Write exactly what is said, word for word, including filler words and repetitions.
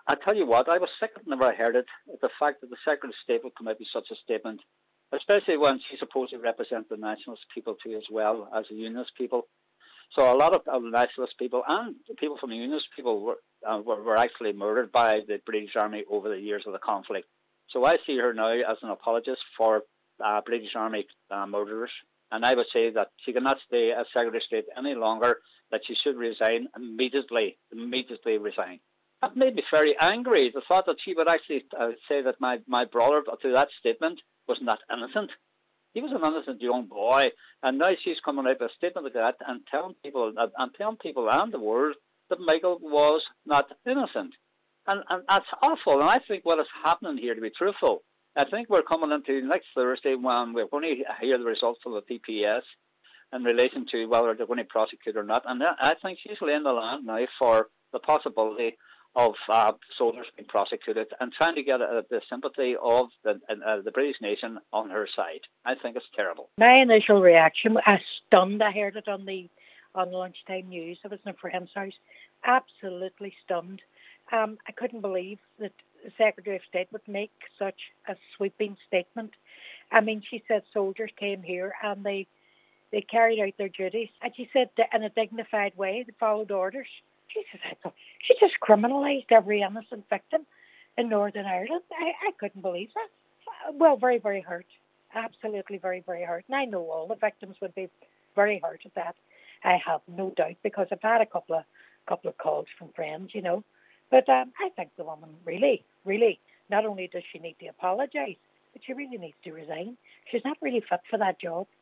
I tell you what, I was sick whenever I heard it. The fact that the Secretary of State would come out with such a statement, especially when she supposedly represents the nationalist people too as well as the unionist people. So a lot of, of the nationalist people and the people from the unionist people were, uh, were were actually murdered by the British Army over the years of the conflict. So I see her now as an apologist for uh, British Army uh, murderers. And I would say that she cannot stay as Secretary of State any longer, that she should resign immediately, immediately resign. That made me very angry. The thought that she would actually uh, say that my, my brother, through that statement, was not innocent. He was an innocent young boy, and now she's coming out with a statement like that and telling people, uh, and telling people and the world that Michael was not innocent. And, and that's awful. And I think what is happening here, to be truthful, I think we're coming into next Thursday when we're going to hear the results of the P P S in relation to whether they're going to prosecute or not. And I think she's laying the land now for the possibility of uh, soldiers being prosecuted and trying to get uh, the sympathy of the, uh, the British nation on her side. I think it's terrible. My initial reaction, I was stunned. I heard it on the on the lunchtime news. I was in a friend's house. Absolutely stunned. Um, I couldn't believe that the Secretary of State would make such a sweeping statement. I mean, she said soldiers came here and they they carried out their duties. And she said that in a dignified way, they followed orders. Jesus, I thought, she just criminalised every innocent victim in Northern Ireland. I, I couldn't believe that. Well, very, very hurt. Absolutely very, very hurt. And I know all the victims would be very hurt at that. I have no doubt, because I've had a couple of couple of calls from friends, you know. But um, I think the woman really, really, not only does she need to apologise, but she really needs to resign. She's not really fit for that job.